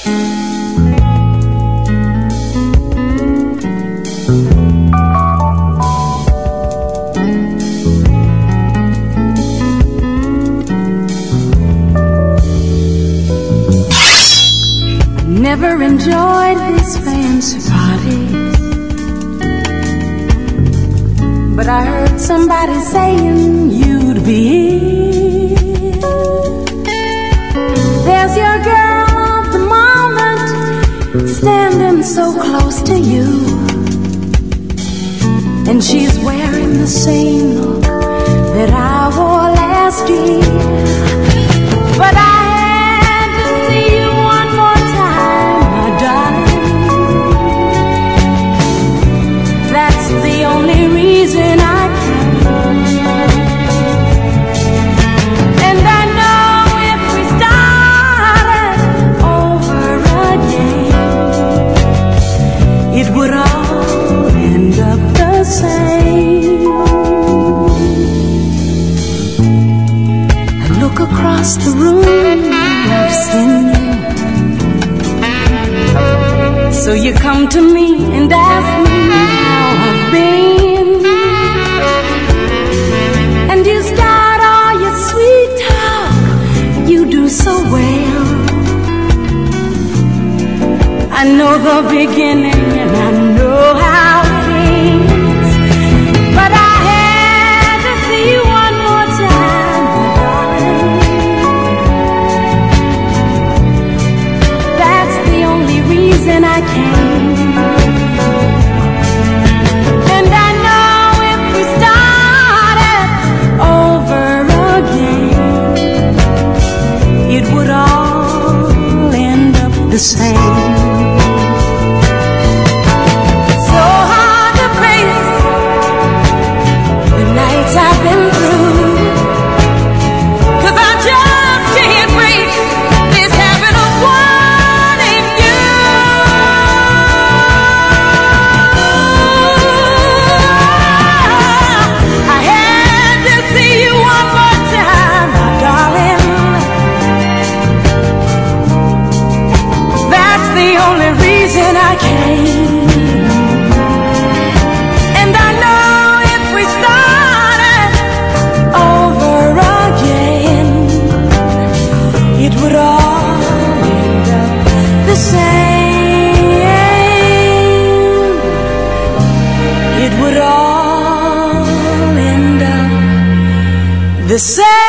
Never enjoyed these fancy parties, but I heard somebody saying you'd be here. There's your girl of the moment standing so close to you, and she's wearing the same look that I wore last year. But I had to see you one more time, my darling. That's the only reason I can. And I know if we started over again, it would all end up the same. I look across the room, I've seen you. So you come to me and ask me how I've been, and you start all your sweet talk. You do so well. I know the beginning and I know how it ends, but I had to see you one more time, my darling. That's the only reason I came. And I know if we started over again, it would all end up the same. So hard to face the nights I've been through, 'cause I just can't break this habit of wanting you. I had to see you one more time, my darling. That's the only reason I came. And I know if we started over again, it would all end up the same. It would all end up the same.